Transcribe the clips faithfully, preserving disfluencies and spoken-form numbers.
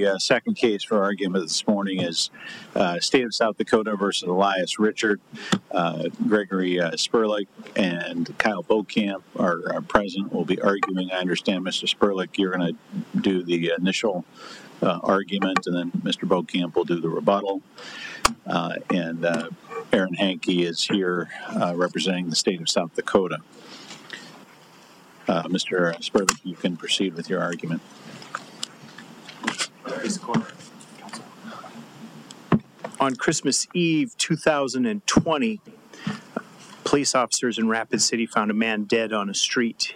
The uh, second case for argument this morning is uh, State of South Dakota versus Elias Richard. Uh, Gregory uh, Sperlich and Kyle Bokamp are, are present. We'll be arguing. I understand, Mister Sperlich, you're going to do the initial uh, argument, and then Mister Bokamp will do the rebuttal. Uh, and uh, Aaron Hankey is here uh, representing the state of South Dakota. Uh, Mister Sperlich, you can proceed with your argument. On Christmas Eve two thousand twenty, police officers in Rapid City found a man dead on a street.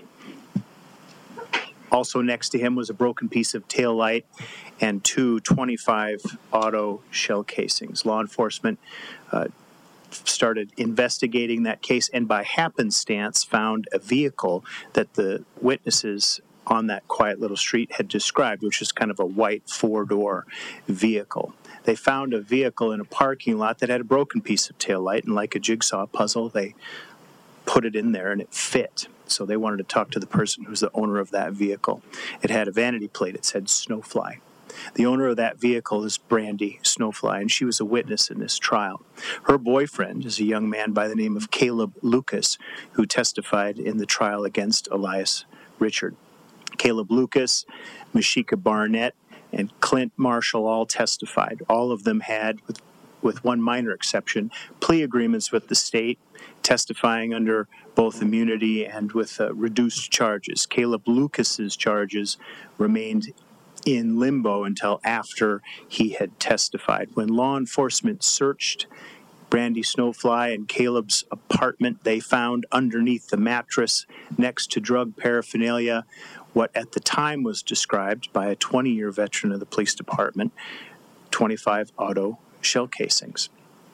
Also next to him was a broken piece of taillight and two twenty-five auto shell casings. Law enforcement uh, started investigating that case and by happenstance found a vehicle that the witnesses on that quiet little street had described, which is kind of a white four-door vehicle. They found a vehicle in a parking lot that had a broken piece of taillight, and like a jigsaw puzzle, they put it in there and it fit. So they wanted to talk to the person who's the owner of that vehicle. It had a vanity plate. It said Snowfly. The owner of that vehicle is Brandy Snowfly, and she was a witness in this trial. Her boyfriend is a young man by the name of Caleb Lucas, who testified in the trial against Elias Richard. Caleb Lucas, Mashika Barnett, and Clint Marshall all testified. All of them had, with, with one minor exception, plea agreements with the state, testifying under both immunity and with uh, reduced charges. Caleb Lucas's charges remained in limbo until after he had testified. When law enforcement searched Brandy Snowfly and Caleb's apartment, they found underneath the mattress, next to drug paraphernalia, what at the time was described by a twenty-year veteran of the police department, twenty-five auto shell casings.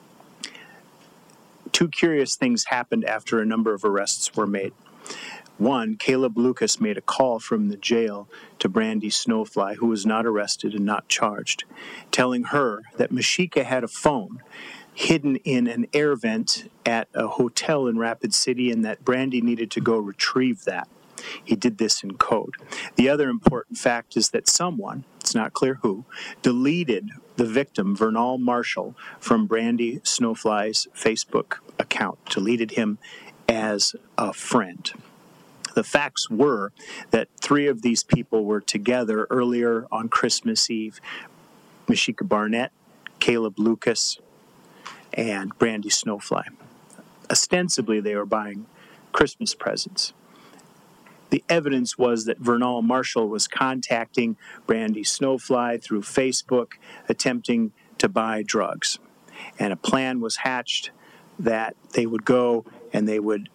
Two curious things happened after a number of arrests were made. One, Caleb Lucas made a call from the jail to Brandy Snowfly, who was not arrested and not charged, telling her that Mashika had a phone hidden in an air vent at a hotel in Rapid City and that Brandy needed to go retrieve that. He did this in code. The other important fact is that someone, it's not clear who, deleted the victim, Vernal Marshall, from Brandy Snowfly's Facebook account, deleted him as a friend. The facts were that three of these people were together earlier on Christmas Eve. Mashika Barnett, Caleb Lucas, and Brandy Snowfly. Ostensibly, they were buying Christmas presents. The evidence was that Vernal Marshall was contacting Brandy Snowfly through Facebook, attempting to buy drugs. And a plan was hatched that they would go and they would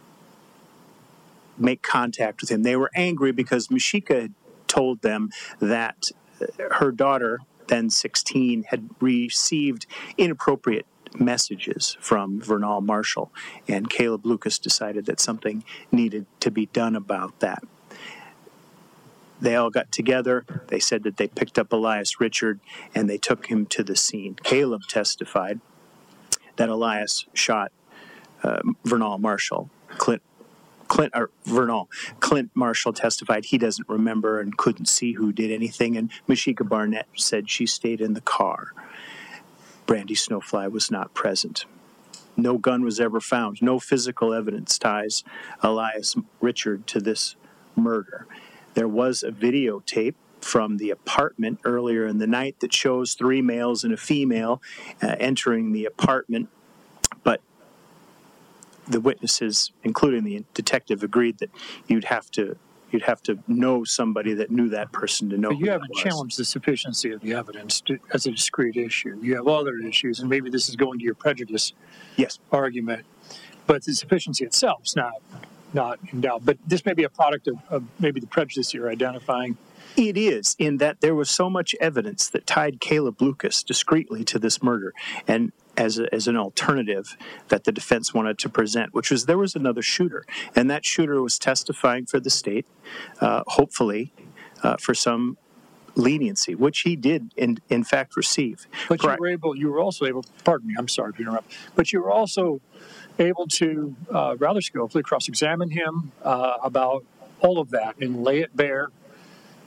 make contact with him. They were angry because Mashika had told them that her daughter, then sixteen, had received inappropriate messages from Vernal Marshall, and Caleb Lucas decided that something needed to be done about that. They all got together. They said that they picked up Elias Richard, and they took him to the scene. Caleb testified that Elias shot uh, Vernal Marshall. Clint Clint, or Vernal, Clint Marshall testified he doesn't remember and couldn't see who did anything, and Mashika Barnett said she stayed in the car. Brandy Snowfly was not present. No gun was ever found. No physical evidence ties Elias Richard to this murder. There was a videotape from the apartment earlier in the night that shows three males and a female uh, entering the apartment, but the witnesses, including the detective, agreed that you'd have to you'd have to know somebody that knew that person to know. But you who haven't that was. challenged the sufficiency of the evidence to, as a discrete issue. You have other issues, and maybe this is going to your prejudice yes. argument. But the sufficiency itself is not not in doubt. But this may be a product of, of maybe the prejudice you're identifying. It is, in that there was so much evidence that tied Caleb Lucas discreetly to this murder, and as a, as an alternative that the defense wanted to present, which was there was another shooter, and that shooter was testifying for the state, uh, hopefully uh, for some leniency, which he did in in fact receive. But Correct. you were able, you were also able, pardon me, I'm sorry to interrupt, but you were also able to uh, rather skillfully cross-examine him uh, about all of that and lay it bare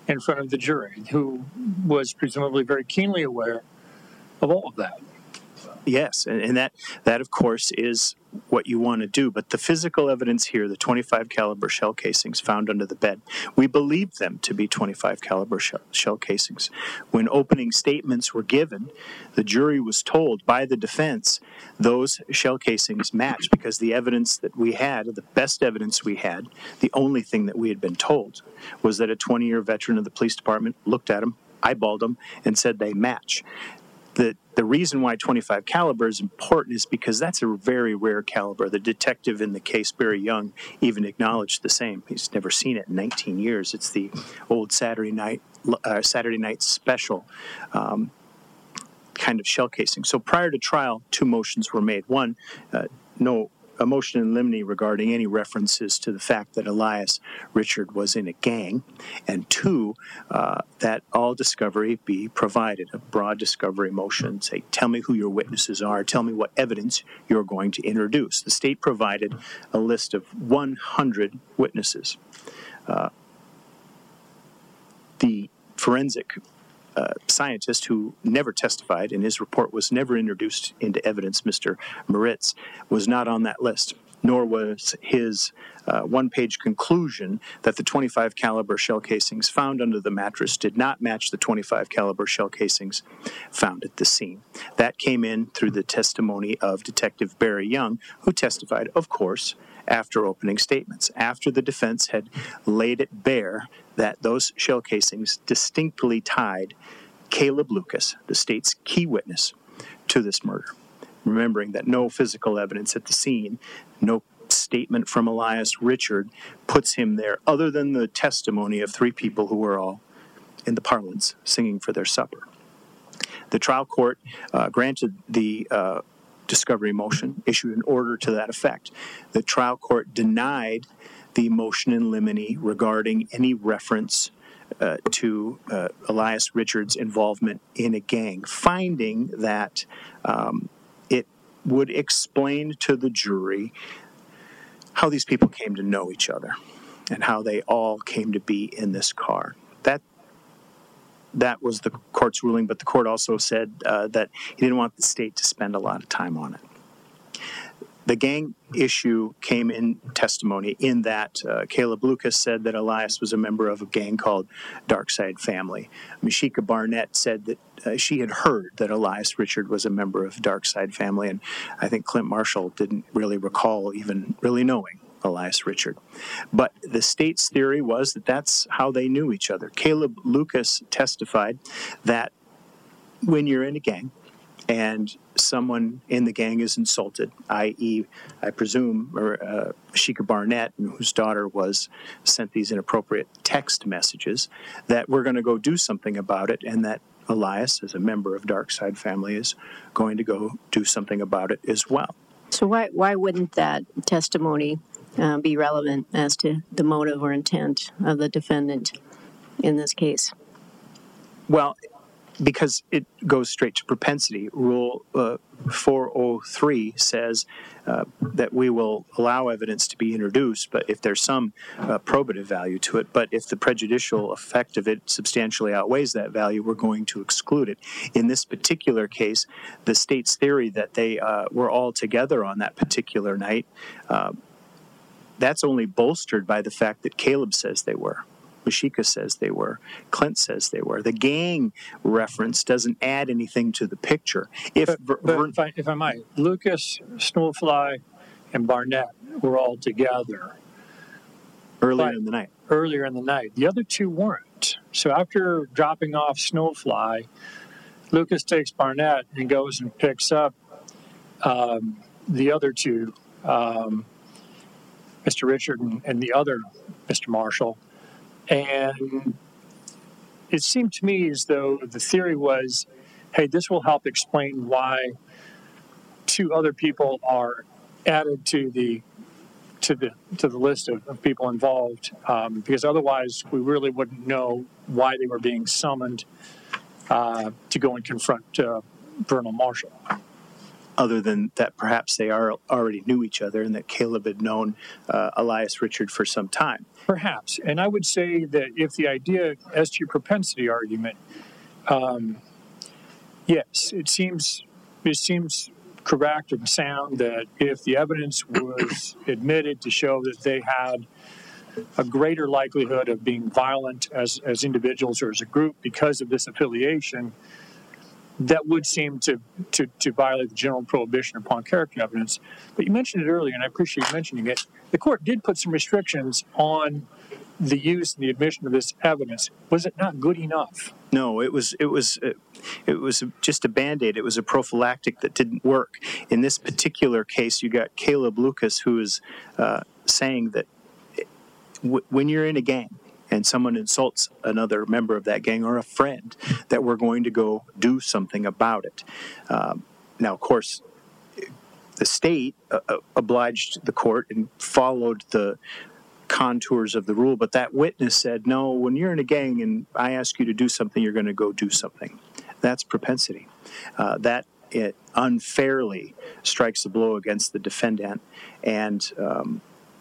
in front of the jury, who was presumably very keenly aware of all of that. Yes, and, and that that of course is what you want to do. But the physical evidence here, the twenty-five caliber shell casings found under the bed, we believed them to be twenty-five caliber shell, shell casings. When opening statements were given, the jury was told by the defense those shell casings matched, because the evidence that we had, the best evidence we had, the only thing that we had been told was that a twenty-year veteran of the police department looked at them, eyeballed them, and said they match. The, the reason why twenty-five caliber is important is because that's a very rare caliber. The detective in the case, Barry Young, even acknowledged the same. He's never seen it in nineteen years. It's the old Saturday night uh, Saturday night special um, kind of shell casing. So prior to trial, two motions were made. One, uh, no a motion in limine regarding any references to the fact that Elias Richard was in a gang, and two, uh, that all discovery be provided, a broad discovery motion, say, tell me who your witnesses are, tell me what evidence you're going to introduce. The state provided a list of one hundred witnesses. Uh, the forensic Uh, scientist who never testified and his report was never introduced into evidence, Mister Moritz, was not on that list, nor was his uh, one-page conclusion that the twenty-five caliber shell casings found under the mattress did not match the twenty-five caliber shell casings found at the scene. That came in through the testimony of Detective Barry Young, who testified, of course, after opening statements, after the defense had laid it bare that those shell casings distinctly tied Caleb Lucas, the state's key witness, to this murder. Remembering that no physical evidence at the scene, no statement from Elias Richard puts him there, other than the testimony of three people who were all in the parlance singing for their supper. The trial court uh, granted the uh, discovery motion, issued an order to that effect. The trial court denied the motion in limine regarding any reference uh, to uh, Elias Richard's involvement in a gang, finding that um, it would explain to the jury how these people came to know each other and how they all came to be in this car. That That was the court's ruling, but the court also said uh, that he didn't want the state to spend a lot of time on it. The gang issue came in testimony in that uh, Caleb Lucas said that Elias was a member of a gang called Darkside Family. Mashika Barnett said that uh, she had heard that Elias Richard was a member of Darkside Family, and I think Clint Marshall didn't really recall even really knowing Elias Richard. But the state's theory was that that's how they knew each other. Caleb Lucas testified that when you're in a gang and someone in the gang is insulted, that is, I presume, or, uh, Mashika Barnett, whose daughter was sent these inappropriate text messages, that we're going to go do something about it, and that Elias, as a member of Darkside Family, is going to go do something about it as well. So why why wouldn't that testimony uh, be relevant as to the motive or intent of the defendant in this case? Well, because it goes straight to propensity. Rule uh, four oh three says uh, that we will allow evidence to be introduced, but if there's some uh, probative value to it, but if the prejudicial effect of it substantially outweighs that value, we're going to exclude it. In this particular case, the state's theory that they uh, were all together on that particular night, uh, that's only bolstered by the fact that Caleb says they were. Mashika says they were. Clint says they were. The gang reference doesn't add anything to the picture. If, but, but if, I, if I might, Lucas, Snowfly, and Barnett were all together earlier in the night. Earlier in the night. The other two weren't. So after dropping off Snowfly, Lucas takes Barnett and goes and picks up um, the other two, um, Mister Richard and, and the other Mister Marshall. And it seemed to me as though the theory was, hey, this will help explain why two other people are added to the to the to the list of, of people involved, um, because otherwise we really wouldn't know why they were being summoned uh, to go and confront uh, Vernon Marshall. other than that perhaps they are already knew each other and that Caleb had known uh, Elias Richard for some time. Perhaps. And I would say that if the idea, as to your propensity argument, um, yes, it seems it seems correct and sound that if the evidence was admitted to show that they had a greater likelihood of being violent as, as individuals or as a group because of this affiliation, that would seem to, to, to violate the general prohibition upon character evidence. But you mentioned it earlier, and I appreciate you mentioning it. The court did put some restrictions on the use and the admission of this evidence. Was it not good enough? No, it was it was uh, it was just a Band-Aid. It was a prophylactic that didn't work. In this particular case, you got Caleb Lucas, who is uh, saying that w- when you're in a gang and someone insults another member of that gang or a friend, that we're going to go do something about it. Um, now, of course, the state uh, obliged the court and followed the contours of the rule, but that witness said, no, when you're in a gang and I ask you to do something, you're going to go do something. That's propensity. Uh, that it unfairly strikes a blow against the defendant, and um,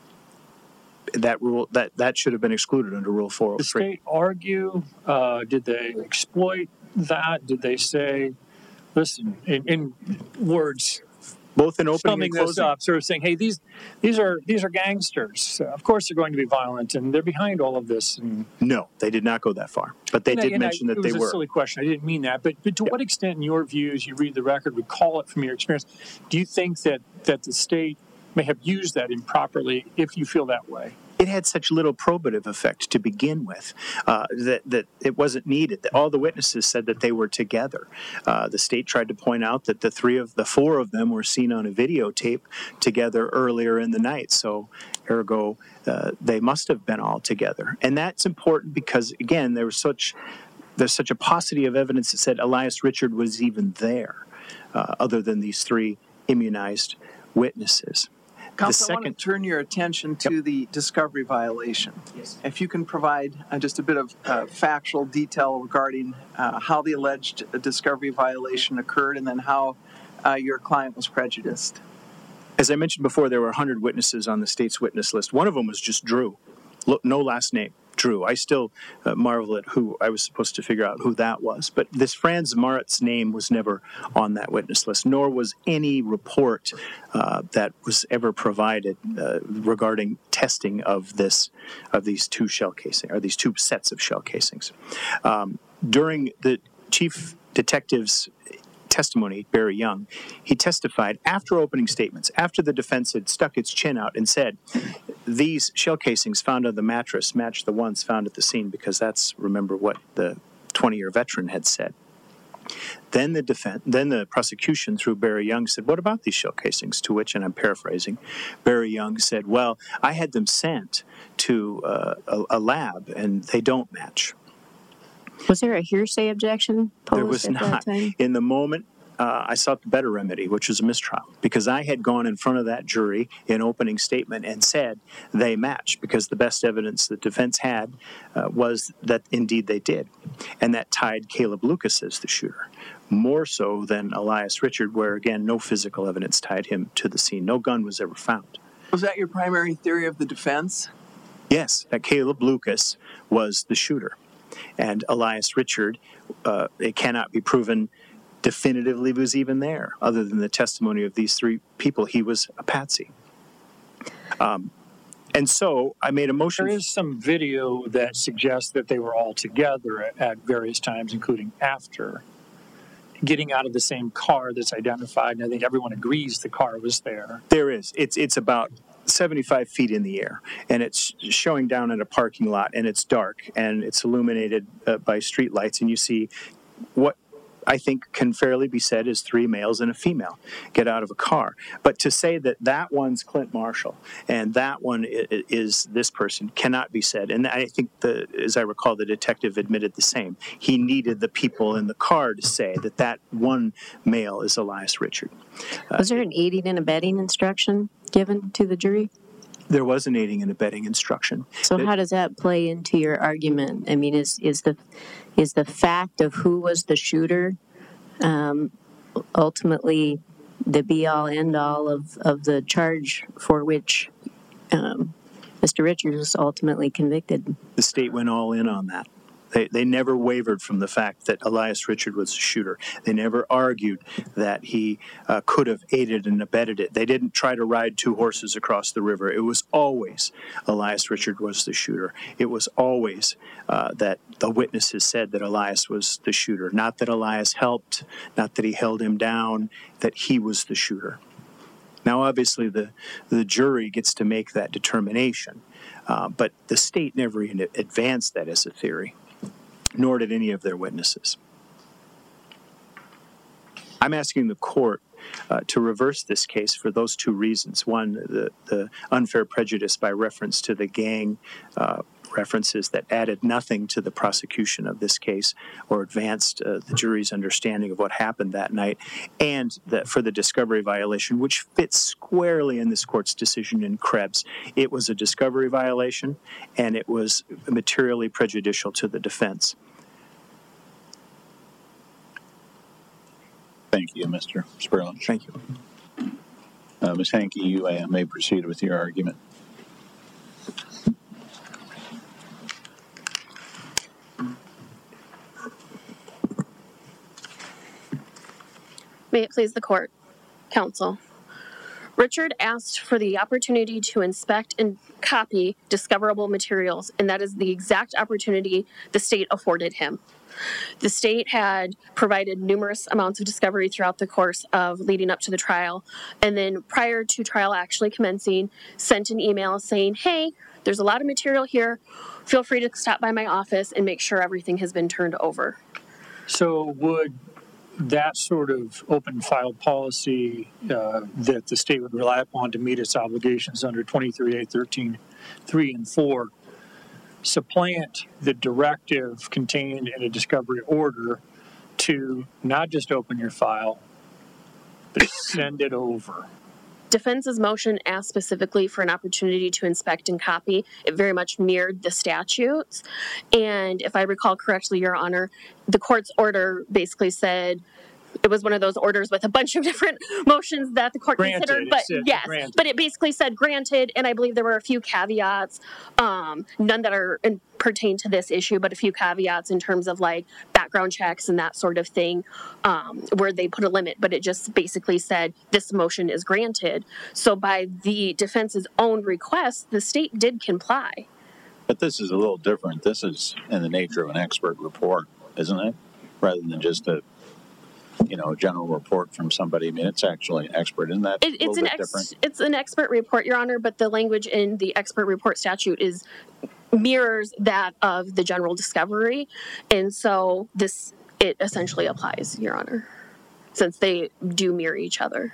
that rule that, that should have been excluded under Rule four oh three. Did the state argue? Uh, did they exploit that? Did they say, listen, in, in words, both in opening summing and this closing? up, sort of saying, "Hey, these these are these are gangsters. Uh, of course, they're going to be violent, and they're behind all of this." And No, they did not go that far, but they and I- did and I- mention that it they was were. a silly question. I didn't mean that, but but to Yeah. what extent, in your views, you read the record, recall it from your experience, do you think that that the state may have used that improperly? If you feel that way. It had such little probative effect to begin with uh, that, that it wasn't needed. All the witnesses said that they were together. Uh, the state tried to point out that the three of the four of them were seen on a videotape together earlier in the night. So, ergo, uh, they must have been all together. And that's important because, again, there was such there's such a paucity of evidence that said Elias Richard was even there, uh, other than these three immunized witnesses. Counsel, The I want second- to turn your attention to the discovery violation. Yes. If you can provide uh, just a bit of uh, factual detail regarding uh, how the alleged discovery violation occurred and then how uh, your client was prejudiced. As I mentioned before, there were one hundred witnesses on the state's witness list. One of them was just Drew. Look, no last name, Drew. I still uh, marvel at who I was supposed to figure out who that was. But this Franz Maritz name was never on that witness list, nor was any report uh, that was ever provided uh, regarding testing of this, of these two shell casings, or these two sets of shell casings. Um, during the chief detective's testimony, Barry Young, he testified after opening statements, after the defense had stuck its chin out and said, these shell casings found on the mattress match the ones found at the scene, because that's, remember, what the twenty-year veteran had said. Then the defense, then the prosecution, through Barry Young, said, what about these shell casings? To which, and I'm paraphrasing, Barry Young said, well, I had them sent to uh, a, a lab, and they don't match. Was there a hearsay objection posed There was at not. that time? In the moment, uh, I sought the better remedy, which was a mistrial, because I had gone in front of that jury in opening statement and said they match, because the best evidence the defense had uh, was that indeed they did. And that tied Caleb Lucas as the shooter, more so than Elias Richard, where, again, no physical evidence tied him to the scene. No gun was ever found. Was that your primary theory of the defense? Yes, that Caleb Lucas was the shooter. And Elias Richard, uh, it cannot be proven definitively was even there, other than the testimony of these three people. He was a patsy. Um, and so I made a motion. There is some video that suggests that they were all together at, at various times, including after getting out of the same car that's identified, and I think everyone agrees the car was there. There is. It's it's about seventy-five feet in the air, and it's showing down in a parking lot, and it's dark, and it's illuminated uh, by street lights, and you see what I think can fairly be said is three males and a female get out of a car. But to say that that one's Clint Marshall and that one is, is this person cannot be said. And I think, the, as I recall, the detective admitted the same. He needed the people in the car to say that that one male is Elias Richard. Uh, Was there an aiding and abetting instruction given to the jury? There was an aiding and abetting instruction. So It- how does that play into your argument? I mean, is is the is the fact of who was the shooter um, ultimately the be-all, end-all of, of the charge for which um, Mister Richards was ultimately convicted. The state went all in on that. They, they never wavered from the fact that Elias Richard was a shooter. They never argued that he uh, could have aided and abetted it. They didn't try to ride two horses across the river. It was always Elias Richard was the shooter. It was always uh, that the witnesses said that Elias was the shooter, not that Elias helped, not that he held him down, that he was the shooter. Now, obviously, the, the jury gets to make that determination, uh, but the state never even advanced that as a theory, nor did any of their witnesses. I'm asking the court uh, to reverse this case for those two reasons. One, the, the unfair prejudice by reference to the gang uh, references that added nothing to the prosecution of this case or advanced uh, the jury's understanding of what happened that night, and that for the discovery violation, which fits squarely in this court's decision in Krebs. It was a discovery violation, and it was materially prejudicial to the defense. Thank you, Mister Sperling. Thank you. Uh, Miz Hankey, you uh, may proceed with your argument. May it please the court, counsel. Richard asked for the opportunity to inspect and copy discoverable materials, and that is the exact opportunity the state afforded him. The state had provided numerous amounts of discovery throughout the course of leading up to the trial, and then prior to trial actually commencing, sent an email saying, hey, there's a lot of material here. Feel free to stop by my office and make sure everything has been turned over. So would that sort of open file policy uh, that the state would rely upon to meet its obligations under twenty-three A thirteen three and four supplant the directive contained in a discovery order to not just open your file, but send it over? Defense's motion asked specifically for an opportunity to inspect and copy. It very much mirrored the statutes. And if I recall correctly, Your Honor, the court's order basically said, it was one of those orders with a bunch of different motions that the court Granted, considered, but it said yes, granted. but it basically said granted, and I believe there were a few caveats, um, none that are in, pertain to this issue, but a few caveats in terms of like background checks and that sort of thing, um, where they put a limit, but it just basically said this motion is granted. So by the defense's own request, the state did comply. But this is a little different. This is in the nature of an expert report, isn't it? Rather than just a you know, a general report from somebody. I mean, it's actually an expert. Isn't that It, a it's little an bit ex, different? It's an expert report, Your Honor, but the language in the expert report statute is mirrors that of the general discovery, and so this it essentially applies, Your Honor, since they do mirror each other.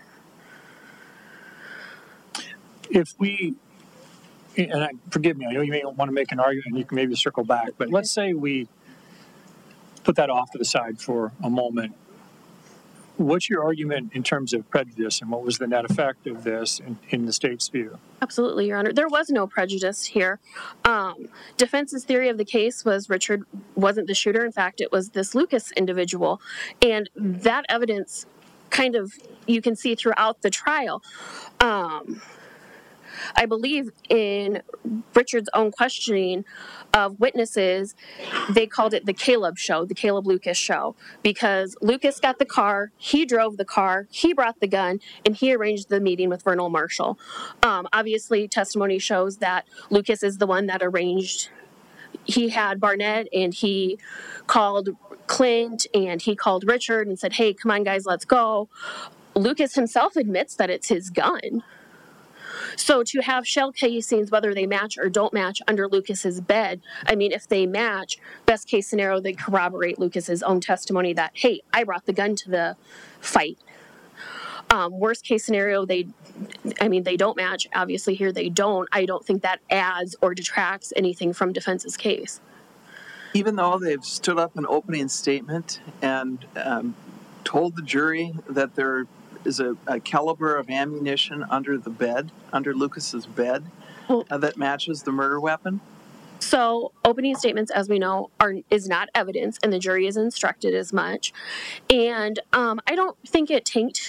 If we, and I, forgive me, I know you may want to make an argument and you can maybe circle back, but let's say we put that off to the side for a moment. What's your argument in terms of prejudice, and what was the net effect of this in, in the state's view? Absolutely, Your Honor. There was no prejudice here. Um, defense's theory of the case was Richard wasn't the shooter. In fact, it was this Lucas individual. And that evidence kind of, you can see throughout the trial. Um, I believe in Richard's own questioning of witnesses, they called it the Caleb show, the Caleb Lucas show, because Lucas got the car, he drove the car, he brought the gun, and he arranged the meeting with Vernal Marshall. Um, obviously, testimony shows that Lucas is the one that arranged. He had Barnett, and he called Clint, and he called Richard and said, hey, come on, guys, let's go. Lucas himself admits that it's his gun. So to have shell casings, whether they match or don't match, under Lucas's bed, I mean, if they match, best case scenario, they corroborate Lucas's own testimony that, hey, I brought the gun to the fight. Um, worst case scenario, they, I mean, they don't match. Obviously here they don't. I don't think that adds or detracts anything from defense's case. Even though they've stood up an opening statement and um, told the jury that there is a, a caliber of ammunition under the bed, under Lucas's bed, uh, that matches the murder weapon? So opening statements, as we know, are is not evidence, and the jury is instructed as much. And um, I don't think it tanked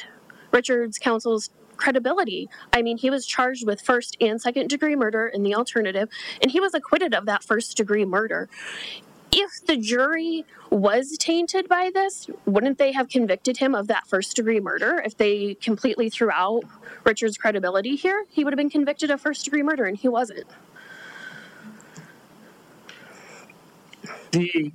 Richard's counsel's credibility. I mean, he was charged with first and second degree murder in the alternative, and he was acquitted of that first degree murder. If the jury was tainted by this, wouldn't they have convicted him of that first degree murder? If they completely threw out Richard's credibility here, he would have been convicted of first degree murder, and he wasn't. The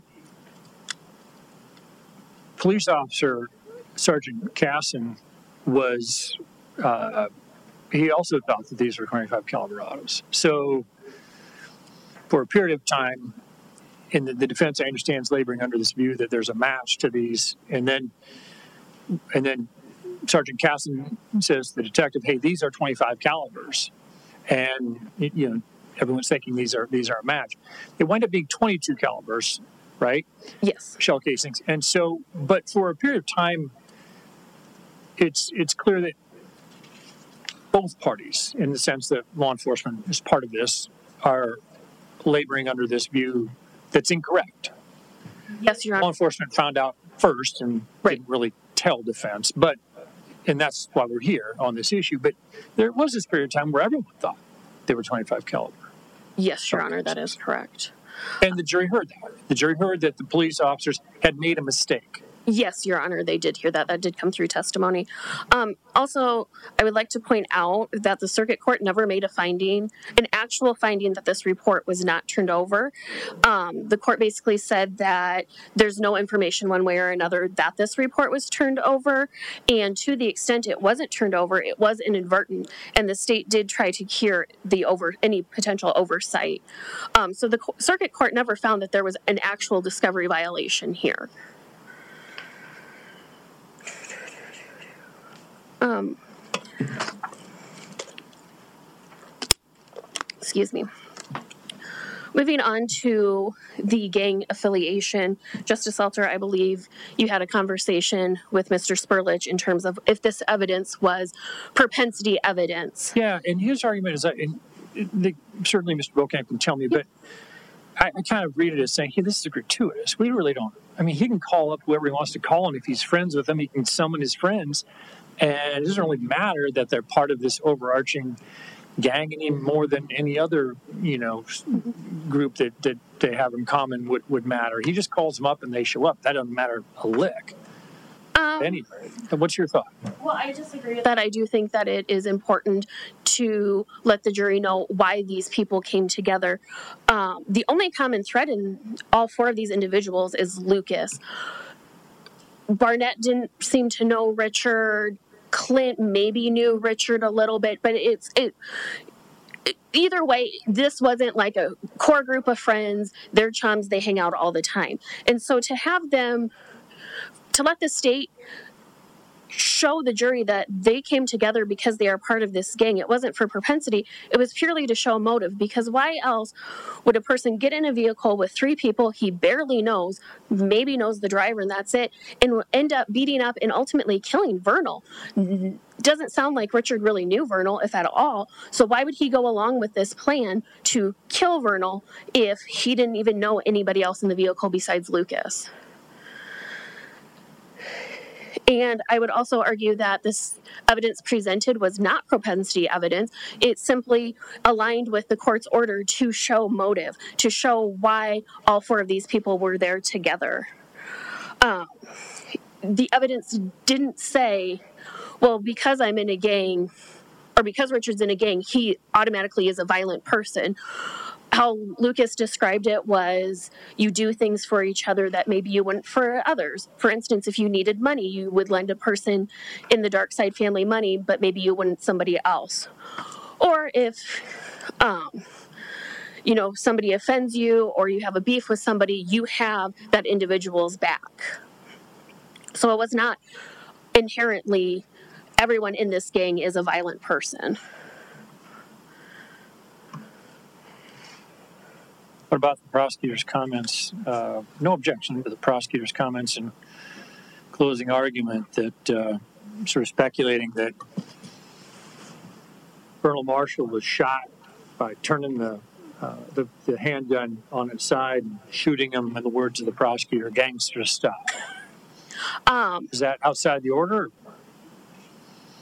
police officer, Sergeant Casson, was, uh, he also thought that these were twenty-five caliber autos. So for a period of time, in the, the defense, I understand, is laboring under this view that there's a match to these. And then, and then Sergeant Casson says to the detective, hey, these are twenty-five calibers. And, you know, everyone's thinking these are these are a match. They wind up being twenty-two calibers, right? Yes. Shell casings. And so, but for a period of time, it's it's clear that both parties, in the sense that law enforcement is part of this, are laboring under this view that's incorrect. Yes, Your Law Honor. enforcement found out first and Right. didn't really tell defense, but and that's why we're here on this issue. But there was this period of time where everyone thought they were twenty-five caliber. Yes, Your Honor, that is correct. And the jury heard that. The jury heard that the police officers had made a mistake. Yes, Your Honor, they did hear that. That did come through testimony. Um, also, I would like to point out that the circuit court never made a finding, an actual finding that this report was not turned over. Um, the court basically said that there's no information one way or another that this report was turned over. And to the extent it wasn't turned over, it was inadvertent. And the state did try to cure the over any potential oversight. Um, so the co- circuit court never found that there was an actual discovery violation here. Um, excuse me. Moving on to the gang affiliation, Justice Salter, I believe you had a conversation with Mister Spurlich in terms of if this evidence was propensity evidence. Yeah, and his argument is that, and the, certainly Mister Beaucamp can tell me, but I, I kind of read it as saying, hey, this is gratuitous. We really don't. I mean, he can call up whoever he wants to call, and if he's friends with them, he can summon his friends. And it doesn't really matter that they're part of this overarching gang any more than any other, you know, group that, that they have in common would, would matter. He just calls them up and they show up. That doesn't matter a lick. Um, Anyway, what's your thought? Well, I disagree with that. I do think that it is important to let the jury know why these people came together. Um, the only common thread in all four of these individuals is Lucas. Barnett didn't seem to know Richard. Clint maybe knew Richard a little bit, but it's it, it. Either way, this wasn't like a core group of friends. They're chums. They hang out all the time, and so to have them, to let the state show the jury that they came together because they are part of this gang. It wasn't for propensity. It was purely to show motive, because why else would a person get in a vehicle with three people he barely knows, maybe knows the driver and that's it, and end up beating up and ultimately killing Vernal? Doesn't sound like Richard really knew Vernal, if at all. So why would he go along with this plan to kill Vernal if he didn't even know anybody else in the vehicle besides Lucas? And I would also argue that this evidence presented was not propensity evidence. It simply aligned with the court's order to show motive, to show why all four of these people were there together. Um, the evidence didn't say, well, because I'm in a gang, or because Richard's in a gang, he automatically is a violent person. How Lucas described it was, you do things for each other that maybe you wouldn't for others. For instance, if you needed money, you would lend a person in the dark side family money, but maybe you wouldn't somebody else. Or if, um, you know, somebody offends you or you have a beef with somebody, you have that individual's back. So it was not inherently everyone in this gang is a violent person. What about the prosecutor's comments? Uh, no objection to the prosecutor's comments in closing argument that uh, sort of speculating that Colonel Marshall was shot by turning the, uh, the the handgun on its side and shooting him, in the words of the prosecutor, gangster style. Um, Is that outside the order?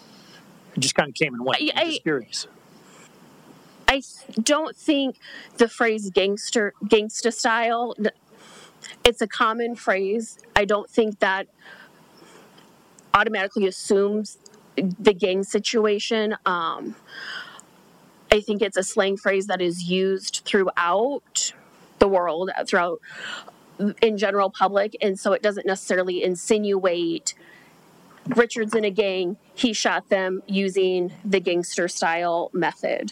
It just kind of came and went. I- I'm just I- curious. I don't think the phrase gangster gangsta style, it's a common phrase. I don't think that automatically assumes the gang situation. Um, I think it's a slang phrase that is used throughout the world, throughout in general public, and so it doesn't necessarily insinuate Richard's in a gang, he shot them using the gangster style method.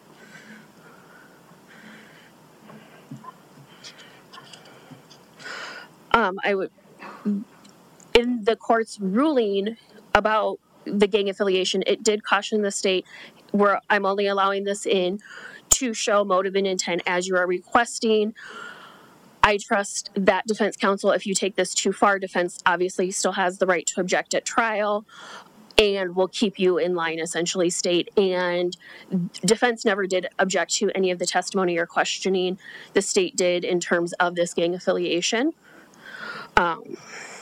Um, I would, in the court's ruling about the gang affiliation, it did caution the state where I'm only allowing this in to show motive and intent as you are requesting. I trust that defense counsel, if you take this too far, defense obviously still has the right to object at trial and will keep you in line, essentially state. And defense never did object to any of the testimony or questioning the state did in terms of this gang affiliation. Um,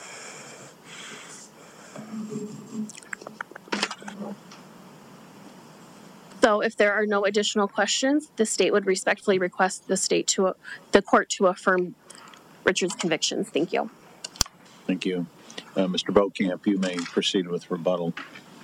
so if there are no additional questions, the state would respectfully request the state to, uh, the court to affirm Richard's convictions. Thank you. Thank you. Uh, Mister Bokamp, you may proceed with rebuttal.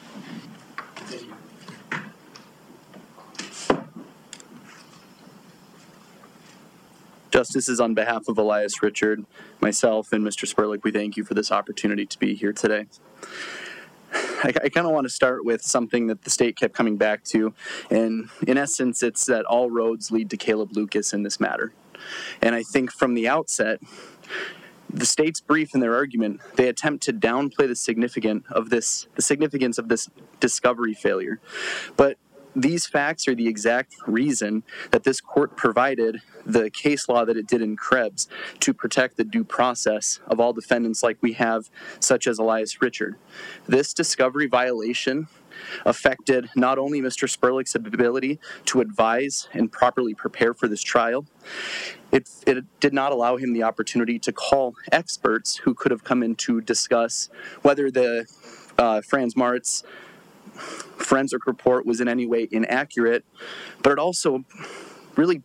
Justices, on behalf of Elias Richard, myself, and Mister Sperlich, we thank you for this opportunity to be here today. I, I kind of want to start with something that the state kept coming back to, and in essence, it's that all roads lead to Caleb Lucas in this matter. And I think from the outset, the state's brief in their argument, they attempt to downplay the significant of this, the significance of this discovery failure. But these facts are the exact reason that this court provided the case law that it did in Krebs to protect the due process of all defendants like we have, such as Elias Richard. This discovery violation affected not only Mister Sperlich's ability to advise and properly prepare for this trial, it, it did not allow him the opportunity to call experts who could have come in to discuss whether the uh, Franz Mart's forensic report was in any way inaccurate, but it also really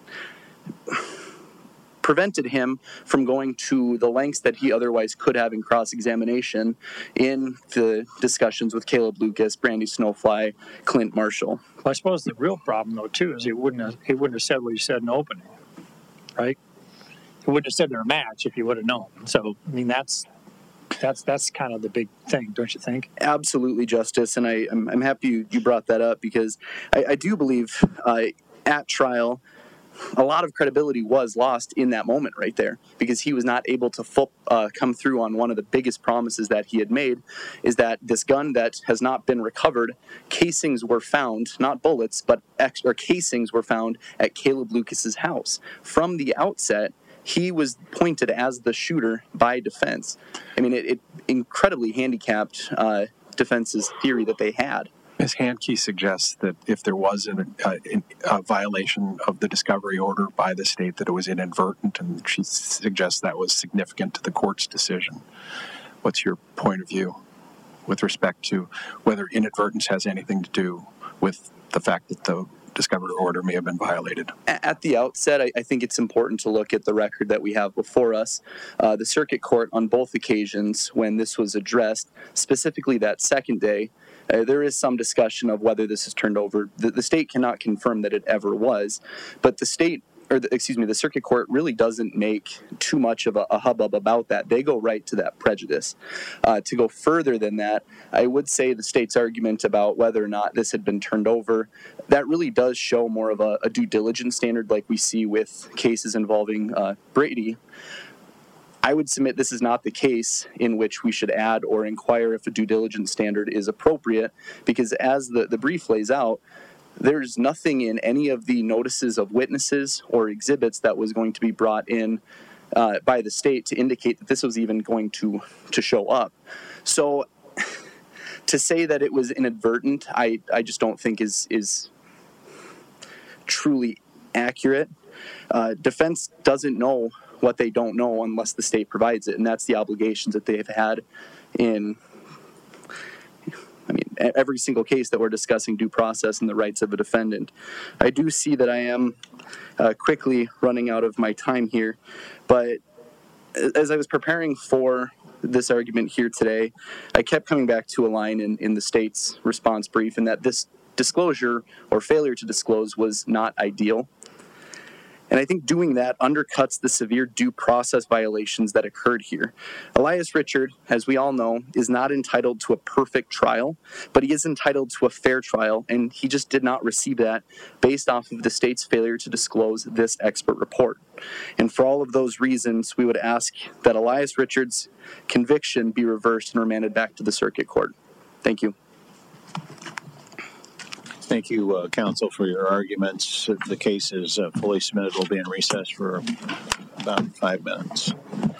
prevented him from going to the lengths that he otherwise could have in cross-examination in the discussions with Caleb Lucas, Brandy Snowfly, Clint Marshall. Well, I suppose the real problem, though, too, is he wouldn't have, he wouldn't have said what he said in opening, right? He wouldn't have said they're a match if he would have known. So, I mean, that's that's that's kind of the big thing, don't you think? Absolutely, Justice, and I, I'm, I'm happy you, you brought that up because I, I do believe uh, at trial, a lot of credibility was lost in that moment right there because he was not able to full, uh, come through on one of the biggest promises that he had made, is that this gun that has not been recovered, casings were found, not bullets, but ex- or casings were found at Caleb Lucas's house. From the outset, he was pointed as the shooter by defense. I mean, it, it incredibly handicapped uh, defense's theory that they had. Miz Handke suggests that if there was an, uh, a violation of the discovery order by the state, that it was inadvertent, and she suggests that was significant to the court's decision. What's your point of view with respect to whether inadvertence has anything to do with the fact that the discovery order may have been violated? At the outset, I, I think it's important to look at the record that we have before us. Uh, the circuit court, on both occasions when this was addressed, specifically that second day, Uh, there is some discussion of whether this is turned over. The, the state cannot confirm that it ever was, but the state, or the, excuse me, the circuit court really doesn't make too much of a, a hubbub about that. They go right to that prejudice. Uh, to go further than that, I would say the state's argument about whether or not this had been turned over, that really does show more of a, a due diligence standard like we see with cases involving uh, Brady. I would submit this is not the case in which we should add or inquire if a due diligence standard is appropriate, because as the, the brief lays out, there's nothing in any of the notices of witnesses or exhibits that was going to be brought in uh, by the state to indicate that this was even going to, to show up. So to say that it was inadvertent, I, I just don't think is, is truly accurate. Uh, defense doesn't know what they don't know unless the state provides it, and that's the obligations that they've had in, I mean, every single case that we're discussing due process and the rights of a defendant. I do see that I am uh, quickly running out of my time here, but as I was preparing for this argument here today, I kept coming back to a line in, in the state's response brief, and that this disclosure or failure to disclose was not ideal. And I think doing that undercuts the severe due process violations that occurred here. Elias Richard, as we all know, is not entitled to a perfect trial, but he is entitled to a fair trial, and he just did not receive that based off of the state's failure to disclose this expert report. And for all of those reasons, we would ask that Elias Richard's conviction be reversed and remanded back to the circuit court. Thank you. Thank you, uh, counsel, for your arguments. The case is uh, fully submitted. We'll be in recess for about five minutes.